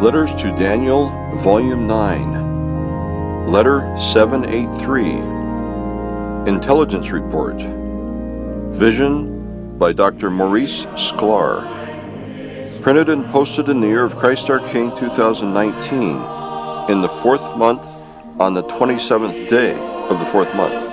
Letters to Daniel, Volume 9. Letter 783. Intelligence Report. Vision by Dr. Maurice Sklar. Printed and posted in the year of Christ our King 2019, in the 4th month, on the 27th day of the 4th month.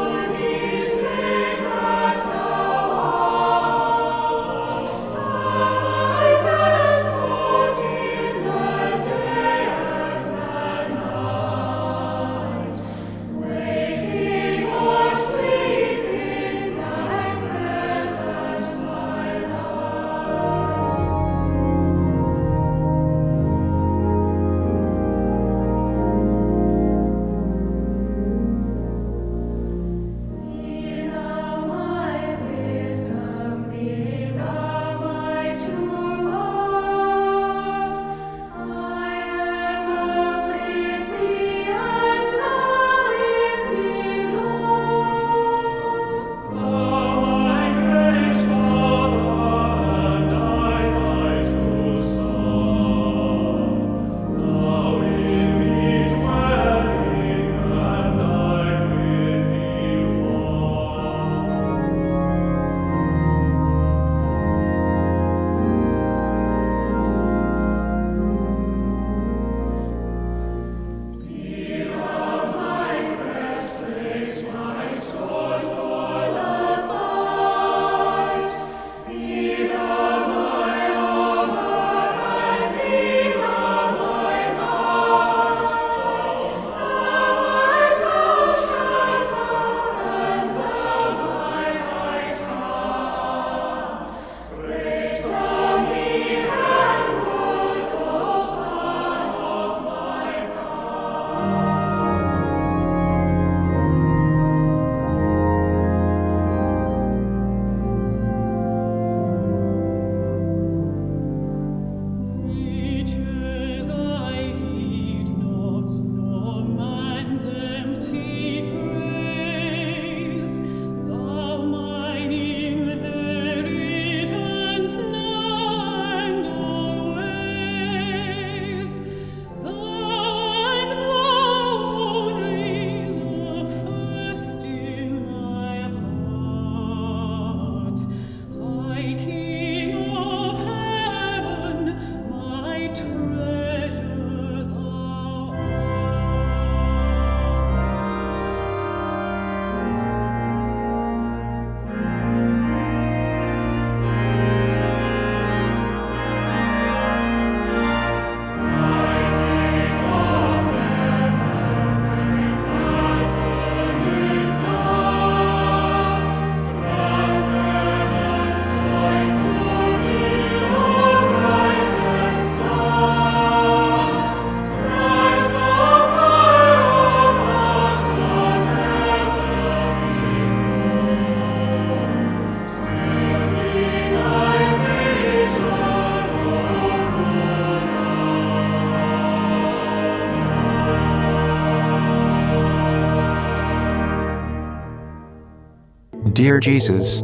Dear Jesus,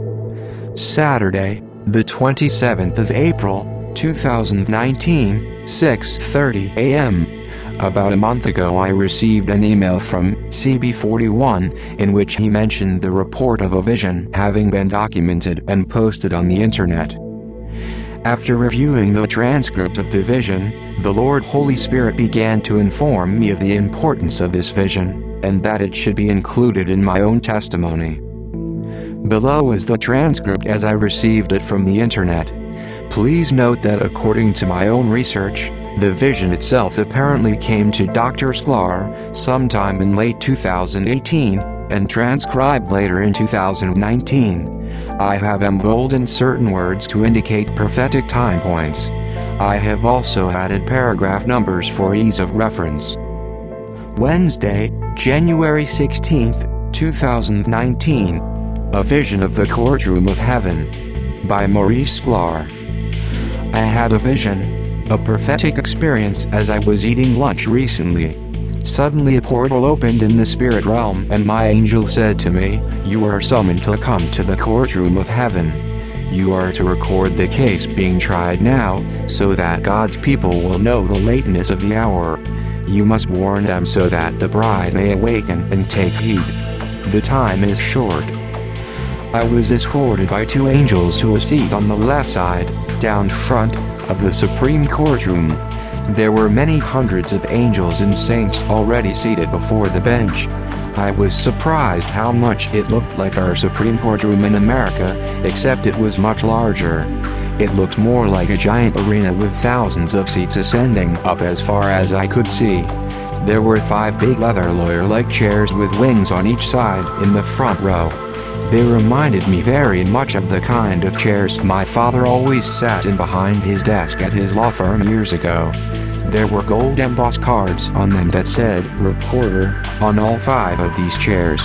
Saturday, the 27th of April, 2019, 6:30 a.m. About a month ago I received an email from CB41 in which he mentioned the report of a vision having been documented and posted on the internet. After reviewing the transcript of the vision, the Lord Holy Spirit began to inform me of the importance of this vision, and that it should be included in my own testimony. Below is the transcript as I received it from the internet. Please note that according to my own research, the vision itself apparently came to Dr. Sklar sometime in late 2018, and transcribed later in 2019. I have emboldened certain words to indicate prophetic time points. I have also added paragraph numbers for ease of reference. Wednesday, January 16th, 2019. A Vision of the Courtroom of Heaven by Maurice Sklar. I had a vision, a prophetic experience as I was eating lunch recently. Suddenly a portal opened in the spirit realm and my angel said to me, "You are summoned to come to the courtroom of heaven." You are to record the case being tried now, so that God's people will know the lateness of the hour. You must warn them so that the bride may awaken and take heed. The time is short. I was escorted by 2 angels to a seat on the left side, down front, of the Supreme Courtroom. There were many hundreds of angels and saints already seated before the bench. I was surprised how much it looked like our Supreme Courtroom in America, except it was much larger. It looked more like a giant arena with thousands of seats ascending up as far as I could see. There were 5 big leather lawyer-like chairs with wings on each side in the front row. They reminded me very much of the kind of chairs my father always sat in behind his desk at his law firm years ago. There were gold embossed cards on them that said "Recorder" on all 5 of these chairs.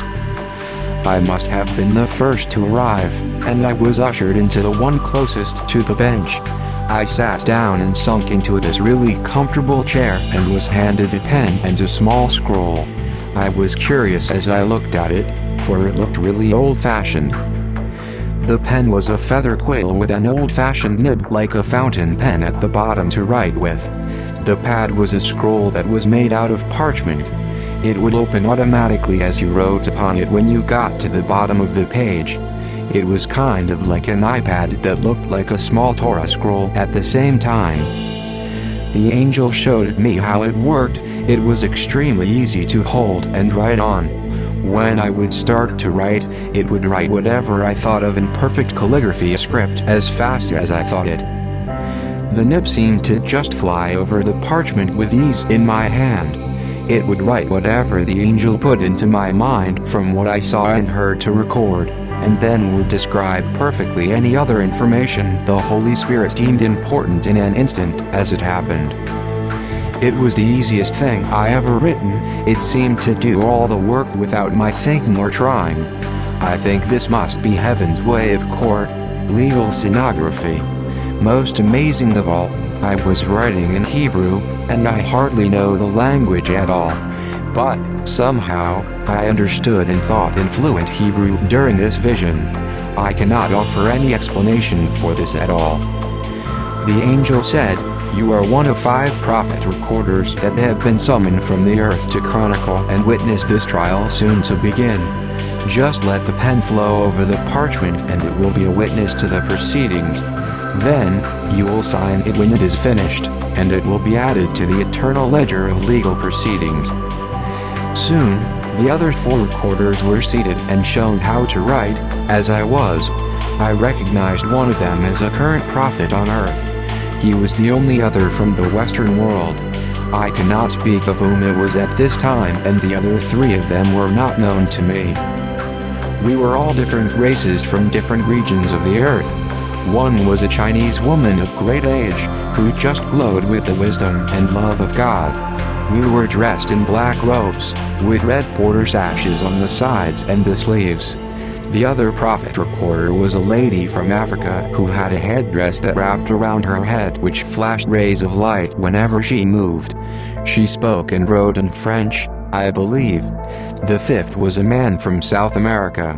I must have been the first to arrive, and I was ushered into the one closest to the bench. I sat down and sunk into this really comfortable chair and was handed a pen and a small scroll. I was curious as I looked at it, for it looked really old-fashioned. The pen was a feather quill with an old-fashioned nib like a fountain pen at the bottom to write with. The pad was a scroll that was made out of parchment. It would open automatically as you wrote upon it when you got to the bottom of the page. It was kind of like an iPad that looked like a small Torah scroll at the same time. The angel showed me how it worked. It was extremely easy to hold and write on. When I would start to write, it would write whatever I thought of in perfect calligraphy script as fast as I thought it. The nib seemed to just fly over the parchment with ease in my hand. It would write whatever the angel put into my mind from what I saw and heard to record, and then would describe perfectly any other information the Holy Spirit deemed important in an instant as it happened. It was the easiest thing I ever written. It seemed to do all the work without my thinking or trying. I think this must be heaven's way of court, legal stenography. Most amazing of all, I was writing in Hebrew, and I hardly know the language at all. But, somehow, I understood and thought in fluent Hebrew during this vision. I cannot offer any explanation for this at all. The angel said, "You are one of 5 prophet recorders that have been summoned from the earth to chronicle and witness this trial soon to begin. Just let the pen flow over the parchment and it will be a witness to the proceedings. Then, you will sign it when it is finished, and it will be added to the eternal ledger of legal proceedings." Soon, the other 4 recorders were seated and shown how to write. As I was, I recognized one of them as a current prophet on earth. He was the only other from the Western world. I cannot speak of whom it was at this time, and the other 3 of them were not known to me. We were all different races from different regions of the earth. One was a Chinese woman of great age, who just glowed with the wisdom and love of God. We were dressed in black robes, with red border sashes on the sides and the sleeves. The other prophet recorder was a lady from Africa who had a headdress that wrapped around her head which flashed rays of light whenever she moved. She spoke and wrote in French, I believe. The 5th was a man from South America.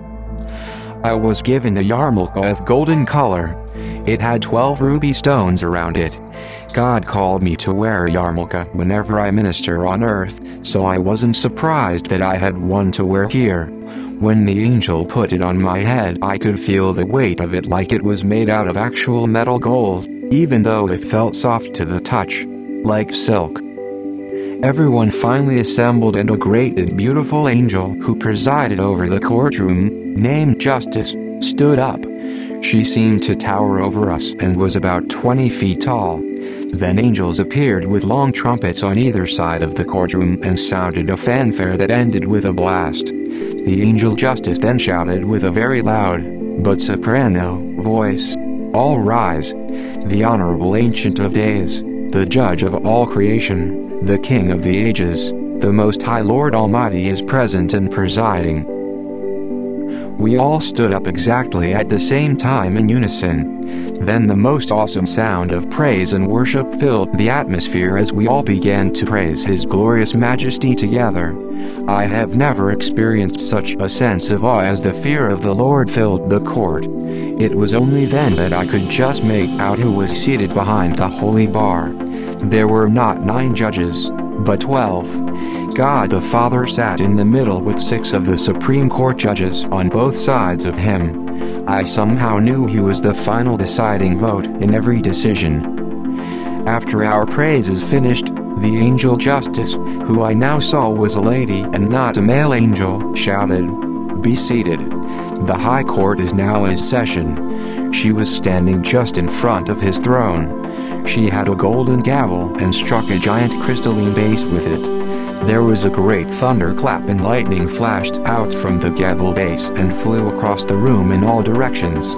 I was given a yarmulke of golden color. It had 12 ruby stones around it. God called me to wear a yarmulke whenever I minister on earth, so I wasn't surprised that I had one to wear here. When the angel put it on my head, I could feel the weight of it like it was made out of actual metal gold, even though it felt soft to the touch, like silk. Everyone finally assembled, and a great and beautiful angel who presided over the courtroom, named Justice, stood up. She seemed to tower over us and was about 20 feet tall. Then angels appeared with long trumpets on either side of the courtroom and sounded a fanfare that ended with a blast. The angel Justice then shouted with a very loud, but soprano, voice, "All rise! The Honorable Ancient of Days, the Judge of all creation, the King of the ages, the Most High Lord Almighty is present and presiding." We all stood up exactly at the same time in unison. Then the most awesome sound of praise and worship filled the atmosphere as we all began to praise His glorious majesty together. I have never experienced such a sense of awe as the fear of the Lord filled the court. It was only then that I could just make out who was seated behind the holy bar. There were not 9 judges, but 12. God the Father sat in the middle with 6 of the Supreme Court judges on both sides of Him. I somehow knew He was the final deciding vote in every decision. After our praises finished, the angel Justice, who I now saw was a lady and not a male angel, shouted, "Be seated. The High Court is now in session." She was standing just in front of His throne. She had a golden gavel and struck a giant crystalline base with it. There was a great thunderclap and lightning flashed out from the gavel base and flew across the room in all directions.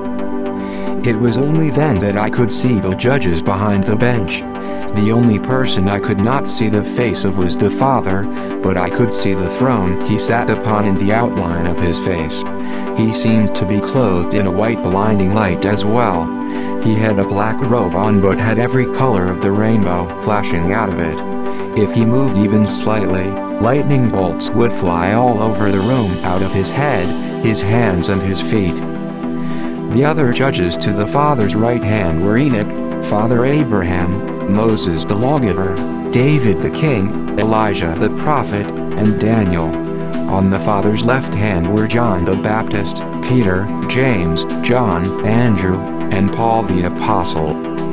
It was only then that I could see the judges behind the bench. The only person I could not see the face of was the Father, but I could see the throne He sat upon in the outline of His face. He seemed to be clothed in a white blinding light as well. He had a black robe on but had every color of the rainbow flashing out of it. If He moved even slightly, lightning bolts would fly all over the room out of His head, His hands and His feet. The other judges to the Father's right hand were Enoch, Father Abraham, Moses the lawgiver, David the king, Elijah the prophet, and Daniel. On the Father's left hand were John the Baptist, Peter, James, John, Andrew, and Paul the apostle.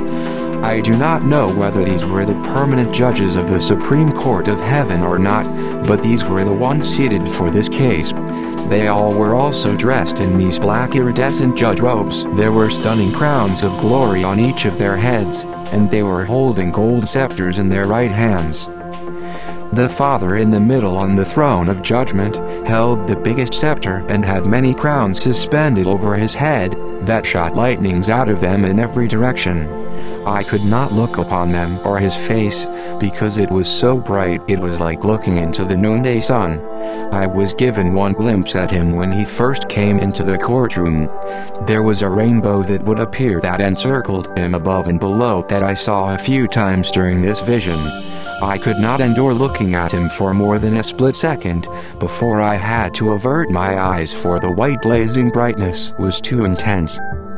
I do not know whether these were the permanent judges of the Supreme Court of Heaven or not, but these were the ones seated for this case. They all were also dressed in these black iridescent judge robes. There were stunning crowns of glory on each of their heads, and they were holding gold scepters in their right hands. The Father in the middle on the throne of judgment held the biggest scepter and had many crowns suspended over His head that shot lightnings out of them in every direction. I could not look upon them or His face, because it was so bright it was like looking into the noonday sun. I was given one glimpse at Him when He first came into the courtroom. There was a rainbow that would appear that encircled Him above and below that I saw a few times during this vision. I could not endure looking at Him for more than a split second before I had to avert my eyes, for the white blazing brightness was too intense.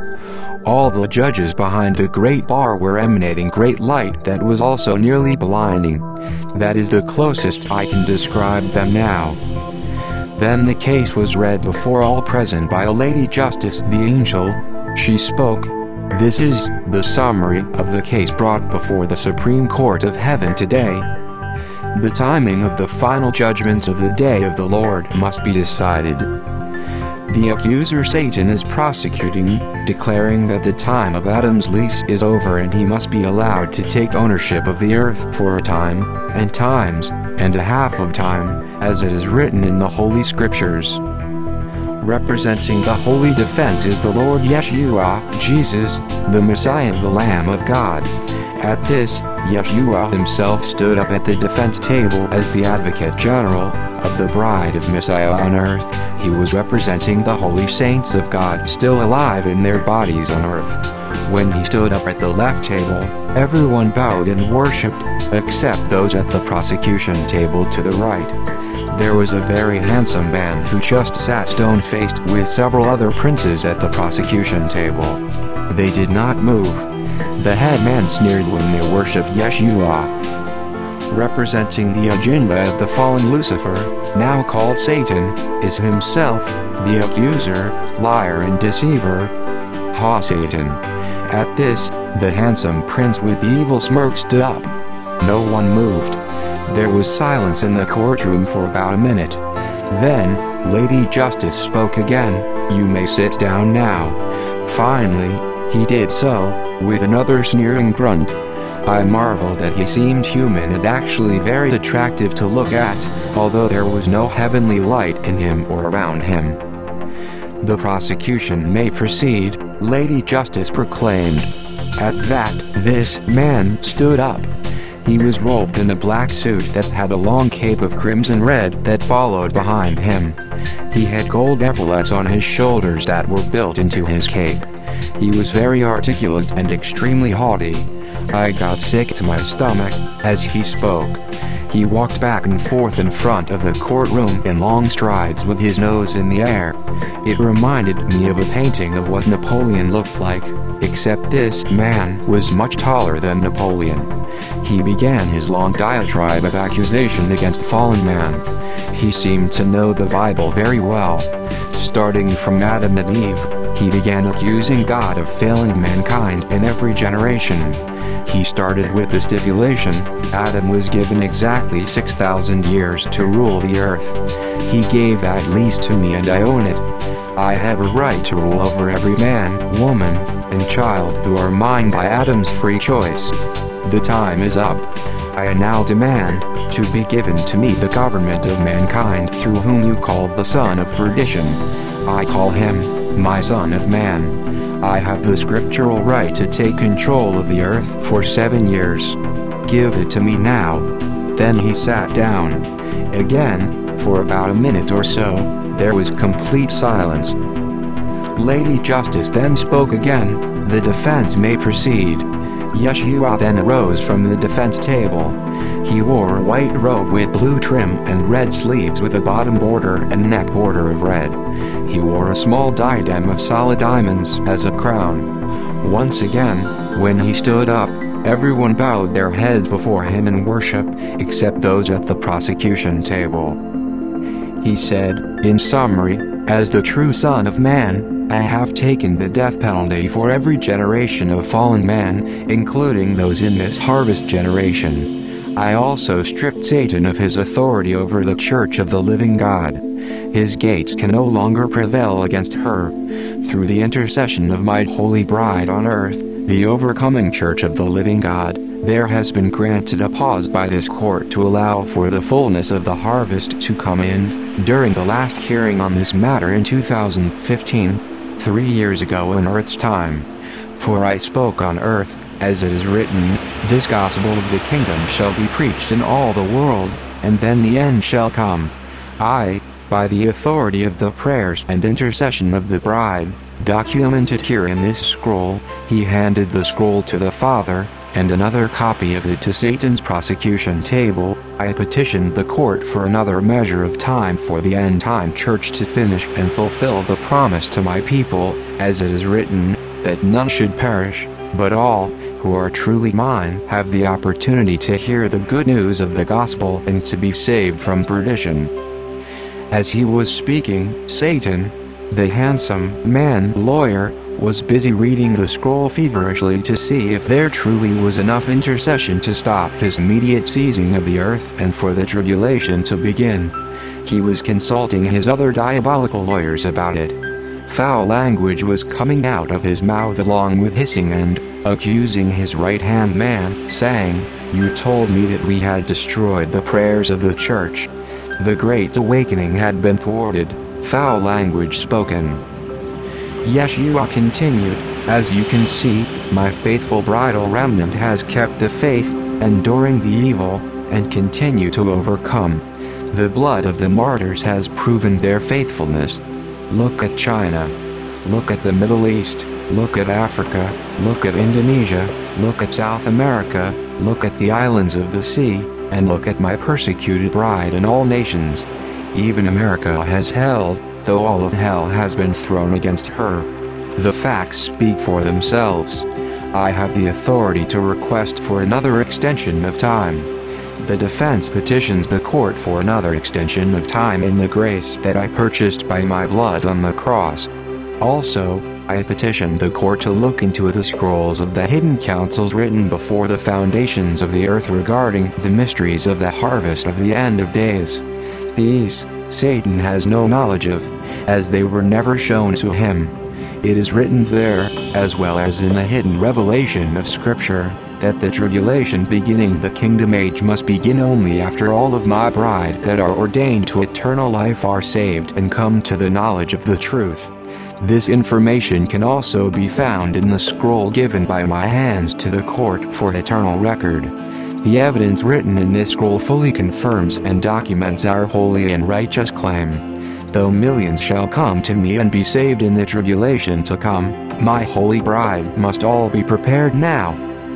All the judges behind the great bar were emanating great light that was also nearly blinding. That is the closest I can describe them now. Then the case was read before all present by a Lady Justice, the angel. She spoke, "This is the summary of the case brought before the Supreme Court of Heaven today. The timing of the final judgments of the day of the Lord must be decided. The accuser Satan is prosecuting, declaring that the time of Adam's lease is over and he must be allowed to take ownership of the earth for a time, and times, and a half of time, as it is written in the Holy Scriptures. Representing the holy defense is the Lord Yeshua, Jesus, the Messiah, the Lamb of God. At this, Yeshua Himself stood up at the defense table as the Advocate General of the Bride of Messiah on earth. He was representing the holy saints of God still alive in their bodies on earth. When He stood up at the left table, everyone bowed and worshipped, except those at the prosecution table to the right. There was a very handsome man who just sat stone-faced with several other princes at the prosecution table. They did not move. The head man sneered when they worshipped Yeshua. Representing the agenda of the fallen Lucifer, now called Satan, is himself, the accuser, liar and deceiver, Ha-Satan. At this, the handsome prince with the evil smirk stood up. No one moved. There was silence in the courtroom for about a minute. Then, Lady Justice spoke again, "You may sit down now." Finally, he did so, with another sneering grunt. I marveled that he seemed human and actually very attractive to look at, although there was no heavenly light in him or around him. "The prosecution may proceed," Lady Justice proclaimed. At that, this man stood up. He was robed in a black suit that had a long cape of crimson red that followed behind him. He had gold epaulets on his shoulders that were built into his cape. He was very articulate and extremely haughty. I got sick to my stomach as he spoke. He walked back and forth in front of the courtroom in long strides with his nose in the air. It reminded me of a painting of what Napoleon looked like, except this man was much taller than Napoleon. He began his long diatribe of accusation against fallen man. He seemed to know the Bible very well. Starting from Adam and Eve, he began accusing God of failing mankind in every generation. He started with the stipulation, Adam was given exactly 6,000 years to rule the earth. He gave that lease to me and I own it. I have a right to rule over every man, woman, and child who are mine by Adam's free choice. The time is up. I now demand to be given to me the government of mankind through whom you call the son of perdition. I call him my son of man. I have the scriptural right to take control of the earth for 7 years. Give it to me now. Then he sat down. Again, for about a minute or so, there was complete silence. Lady Justice then spoke again. The defense may proceed. Yeshua then arose from the defense table. He wore a white robe with blue trim and red sleeves with a bottom border and neck border of red. He wore a small diadem of solid diamonds as a crown. Once again, when he stood up, everyone bowed their heads before him in worship, except those at the prosecution table. He said, in summary, as the true Son of Man, I have taken the death penalty for every generation of fallen man, including those in this harvest generation. I also stripped Satan of his authority over the church of the living God. His gates can no longer prevail against her. Through the intercession of my holy bride on earth, the overcoming church of the living God, there has been granted a pause by this court to allow for the fullness of the harvest to come in. During the last hearing on this matter in 2015, 3 years ago in earth's time. For I spoke on earth, as it is written, this gospel of the kingdom shall be preached in all the world, and then the end shall come. I, by the authority of the prayers and intercession of the bride, documented here in this scroll, he handed the scroll to the Father, and another copy of it to Satan's prosecution table. I petitioned the court for another measure of time for the end-time church to finish and fulfill the promise to my people, as it is written, that none should perish, but all, who are truly mine, have the opportunity to hear the good news of the gospel and to be saved from perdition. As he was speaking, Satan, the handsome man lawyer, was busy reading the scroll feverishly to see if there truly was enough intercession to stop his immediate seizing of the earth and for the tribulation to begin. He was consulting his other diabolical lawyers about it. Foul language was coming out of his mouth along with hissing and accusing his right-hand man, saying, "You told me that we had destroyed the prayers of the church. The great awakening had been thwarted." Foul language spoken. Yeshua continued, "As you can see, my faithful bridal remnant has kept the faith, enduring the evil, and continue to overcome. The blood of the martyrs has proven their faithfulness. Look at China. Look at the Middle East. Look at Africa. Look at Indonesia. Look at South America. Look at the islands of the sea, and look at my persecuted bride in all nations. Even America has held, though all of hell has been thrown against her. The facts speak for themselves. I have the authority to request for another extension of time. The defense petitions the court for another extension of time in the grace that I purchased by my blood on the cross. Also, I petitioned the court to look into the scrolls of the hidden counsels written before the foundations of the earth regarding the mysteries of the harvest of the end of days. These, Satan has no knowledge of, as they were never shown to him. It is written there, as well as in the hidden revelation of Scripture, that the tribulation beginning the kingdom age must begin only after all of my bride that are ordained to eternal life are saved and come to the knowledge of the truth. This information can also be found in the scroll given by my hands to the court for eternal record. The evidence written in this scroll fully confirms and documents our holy and righteous claim. Though millions shall come to me and be saved in the tribulation to come, My holy bride must all be prepared now."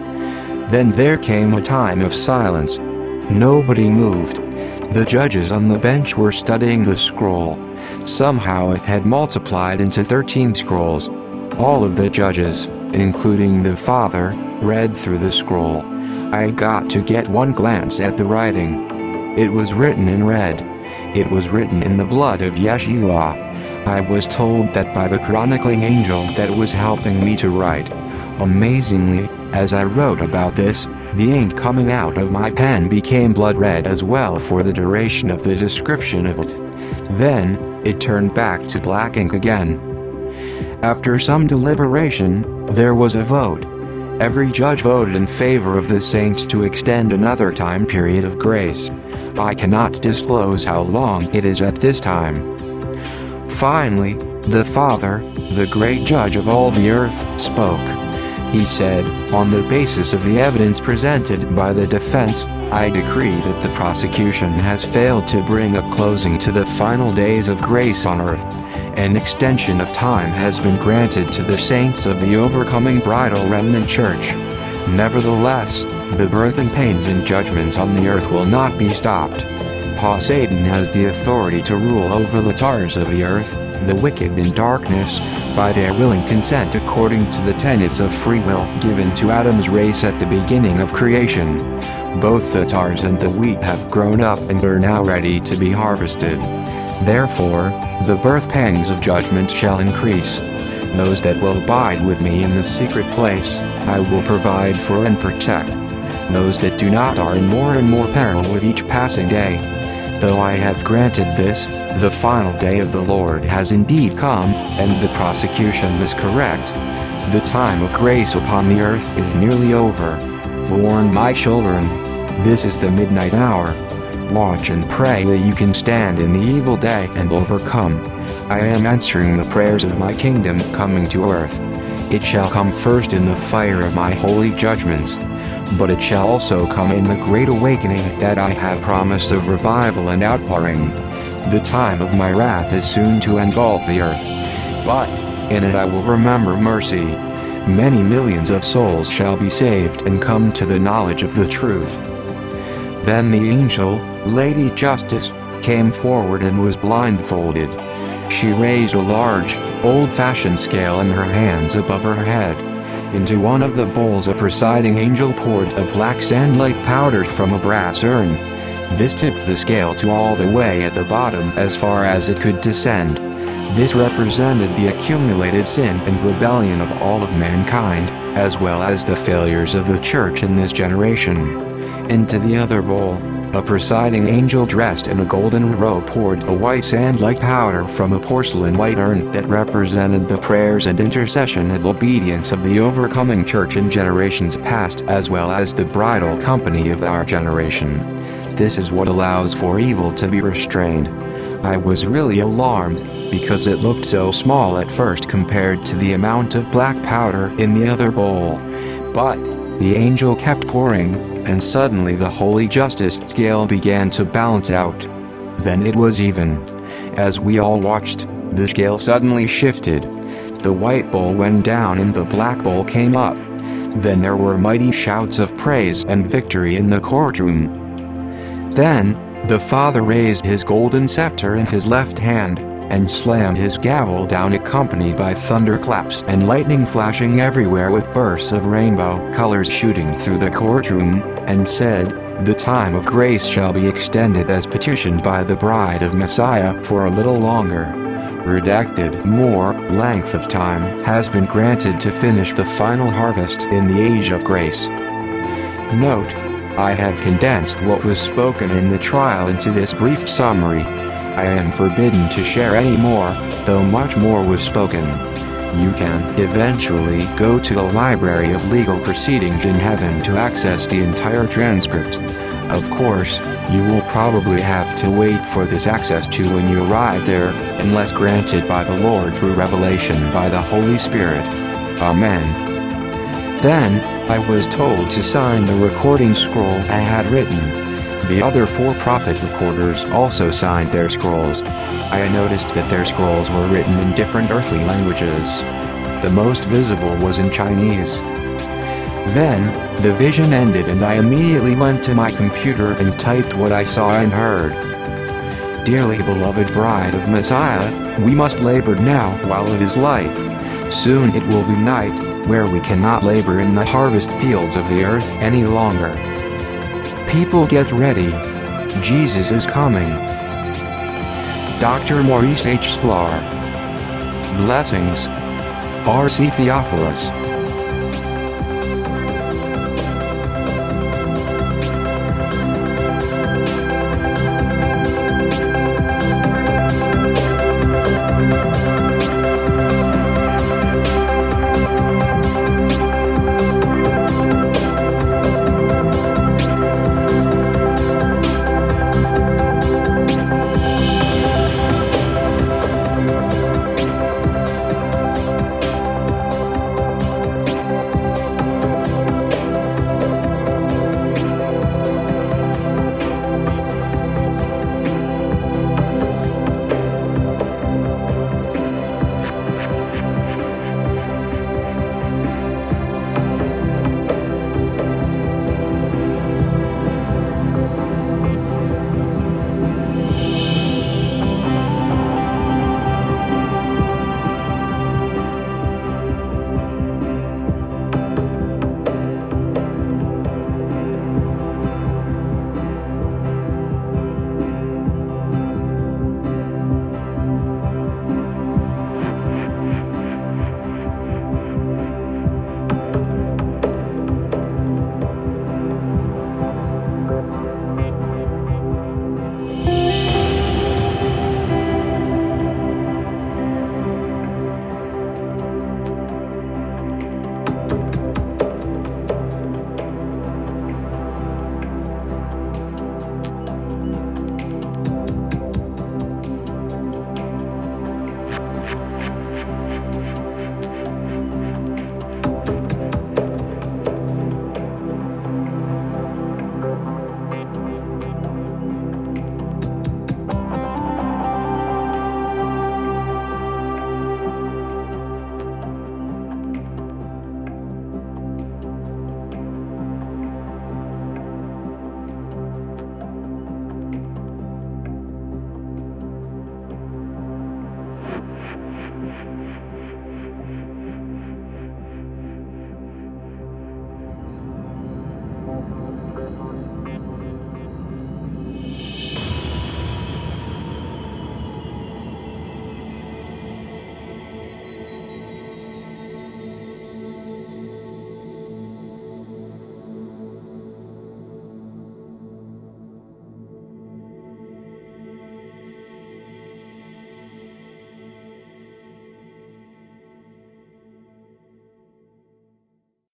Then there came a time of silence. Nobody moved. The judges on the bench were studying the scroll. Somehow it had multiplied into 13 scrolls. All of the judges, including the Father, read through the scroll. I got to get one glance at the writing. It was written in red. It was written in the blood of Yeshua. I was told that by the chronicling angel that was helping me to write. Amazingly, as I wrote about this, the ink coming out of my pen became blood red as well for the duration of the description of it. Then, it turned back to black ink again. After some deliberation, there was a vote. Every judge voted in favor of the saints to extend another time period of grace. I cannot disclose how long it is at this time. Finally, the Father, the great judge of all the earth, spoke. He said, "On the basis of the evidence presented by the defense, I decree that the prosecution has failed to bring a closing to the final days of grace on earth. An extension of time has been granted to the saints of the overcoming bridal remnant church. Nevertheless, the birth and pains and judgments on the earth will not be stopped. Satan has the authority to rule over the tars of the earth, the wicked in darkness, by their willing consent according to the tenets of free will given to Adam's race at the beginning of creation. Both the tars and the wheat have grown up and are now ready to be harvested. Therefore, the birth pangs of judgment shall increase. Those that will abide with me in the secret place, I will provide for and protect. Those that do not are in more and more peril with each passing day. Though I have granted this, the final day of the Lord has indeed come, and the prosecution is correct. The time of grace upon the earth is nearly over. Warn my children. This is the midnight hour. Watch and pray that you can stand in the evil day and overcome. I am answering the prayers of my kingdom coming to earth. It shall come first in the fire of my holy judgments. But it shall also come in the great awakening that I have promised of revival and outpouring. The time of my wrath is soon to engulf the earth. But in it I will remember mercy. Many millions of souls shall be saved and come to the knowledge of the truth." Then the angel, Lady Justice, came forward and was blindfolded. She raised a large, old-fashioned scale in her hands above her head. Into one of the bowls a presiding angel poured a black sand like powder from a brass urn. This tipped the scale to all the way at the bottom as far as it could descend. This represented the accumulated sin and rebellion of all of mankind, as well as the failures of the church in this generation. Into the other bowl, a presiding angel dressed in a golden robe poured a white sand-like powder from a porcelain white urn that represented the prayers and intercession and obedience of the overcoming church in generations past as well as the bridal company of our generation. This is what allows for evil to be restrained. I was really alarmed, because it looked so small at first compared to the amount of black powder in the other bowl. But the angel kept pouring, and suddenly the holy justice scale began to balance out. Then it was even. As we all watched, the scale suddenly shifted. The white bowl went down and the black bowl came up. Then there were mighty shouts of praise and victory in the courtroom. Then, the Father raised his golden scepter in his left hand, and slammed his gavel down accompanied by thunderclaps and lightning flashing everywhere with bursts of rainbow colors shooting through the courtroom, and said, "The time of grace shall be extended as petitioned by the bride of Messiah for a little longer." Redacted, more length of time has been granted to finish the final harvest in the age of grace. Note, I have condensed what was spoken in the trial into this brief summary. I am forbidden to share any more, though much more was spoken. You can eventually go to the Library of Legal Proceedings in Heaven to access the entire transcript. Of course, you will probably have to wait for this access to when you arrive there, unless granted by the Lord through revelation by the Holy Spirit. Amen. Then, I was told to sign the recording scroll I had written. The other 4 prophet recorders also signed their scrolls. I noticed that their scrolls were written in different earthly languages. The most visible was in Chinese. Then, the vision ended and I immediately went to my computer and typed what I saw and heard. Dearly beloved bride of Messiah, we must labor now while it is light. Soon it will be night, where we cannot labor in the harvest fields of the earth any longer. People get ready. Jesus is coming. Dr. Maurice H. Sklar. Blessings. R.C. Theophilus.